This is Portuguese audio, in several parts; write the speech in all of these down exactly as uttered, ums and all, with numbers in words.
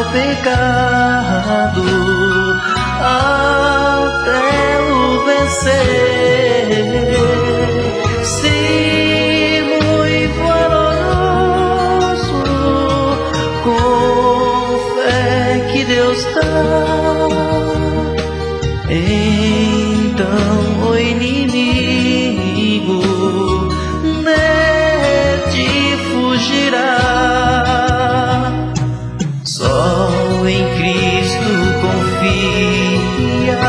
pecado até o vencer. Se muito valoroso, com fé que Deus dá, então o inimigo de fugirá. Só em Cristo confia,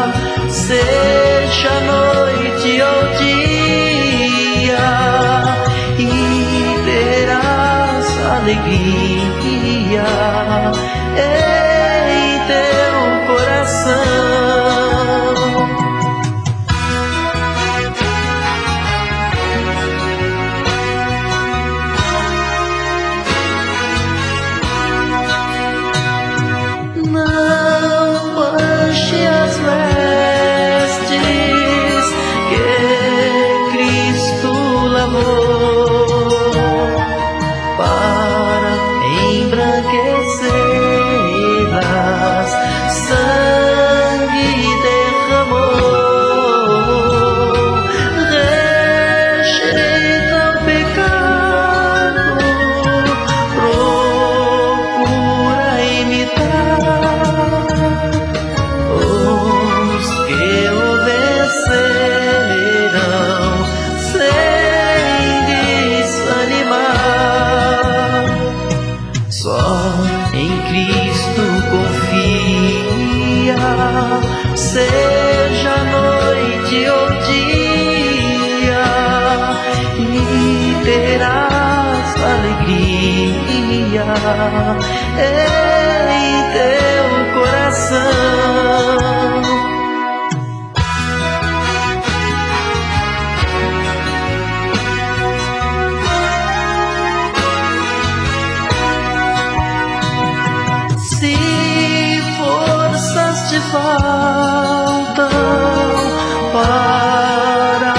seja noite ou dia, e terás alegria em teu coração. As vestes que Cristo lavou para embranquecê-las, sangue derramou. Rejeita o pecado, procura imitar Cristo confia, seja noite ou dia, e terás alegria em teu coração. Se forças te faltam para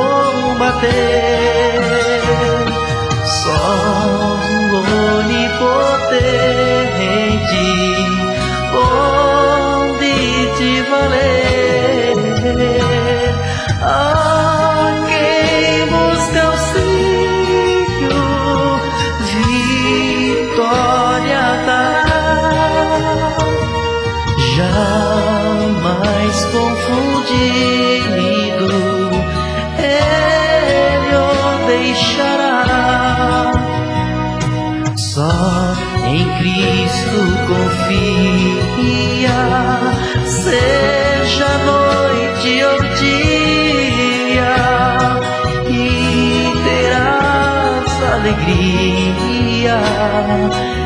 combater, só o onipotente pode te valer. A quem busca auxílio, vitória dará. Jamais confundido, Ele o deixará. Só em Cristo confia, seja noite ou dia, e terás alegria